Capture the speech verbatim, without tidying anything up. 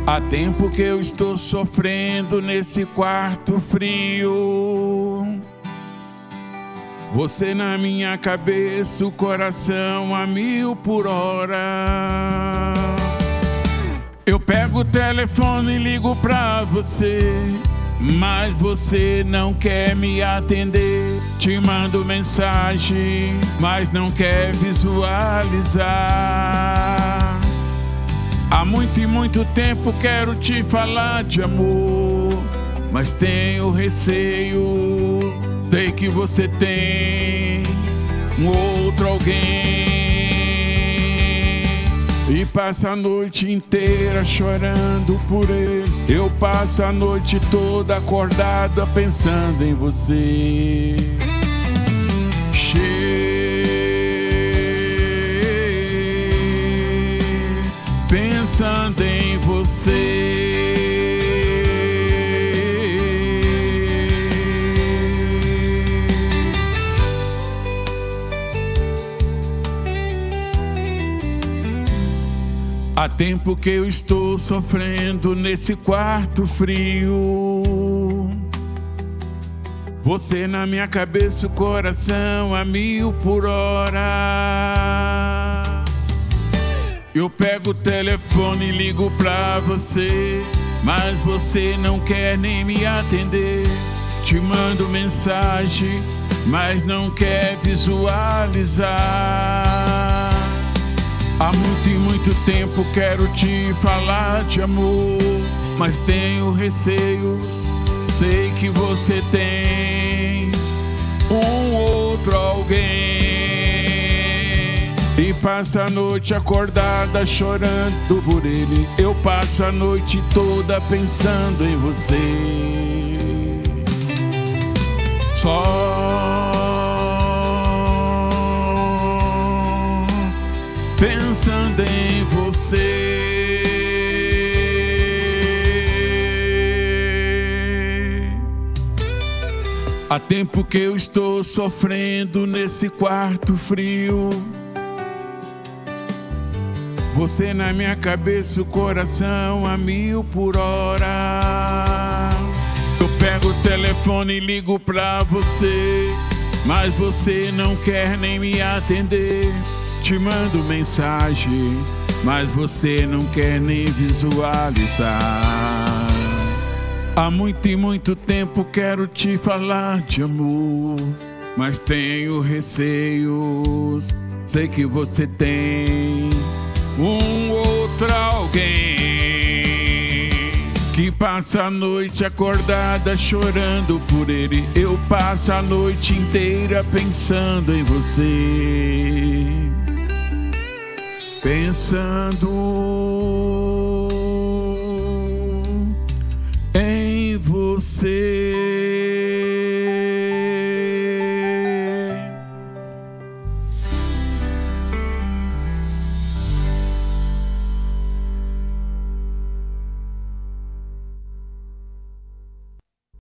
Há tempo que eu estou sofrendo nesse quarto frio. Você na minha cabeça, o coração a mil por hora. Eu pego o telefone e ligo pra você, mas você não quer me atender. Te mando mensagem, mas não quer visualizar. Há muito e muito tempo quero te falar de amor, mas tenho receio. Sei que você tem um outro alguém e passa a noite inteira chorando por ele. Eu passo a noite toda acordada pensando em você. Pensando em você. Há tempo que eu estou sofrendo nesse quarto frio. Você na minha cabeça, o coração a mil por hora. Eu pego o telefone e ligo pra você, mas você não quer nem me atender. Te mando mensagem, mas não quer visualizar. Há muito e muito tempo quero te falar de amor, mas tenho receios. Sei que você tem um outro alguém e passa a noite acordada chorando por ele. Eu passo a noite toda pensando em você. Só pensando em você. Há tempo que eu estou sofrendo nesse quarto frio. Você na minha cabeça, o coração a mil por hora. Eu pego o telefone e ligo pra você, mas você não quer nem me atender. Te mando mensagem, mas você não quer nem visualizar. Há muito e muito tempo quero te falar de amor, mas tenho receios. Sei que você tem um outro alguém que passa a noite acordada chorando por ele. Eu passo a noite inteira pensando em você. Pensando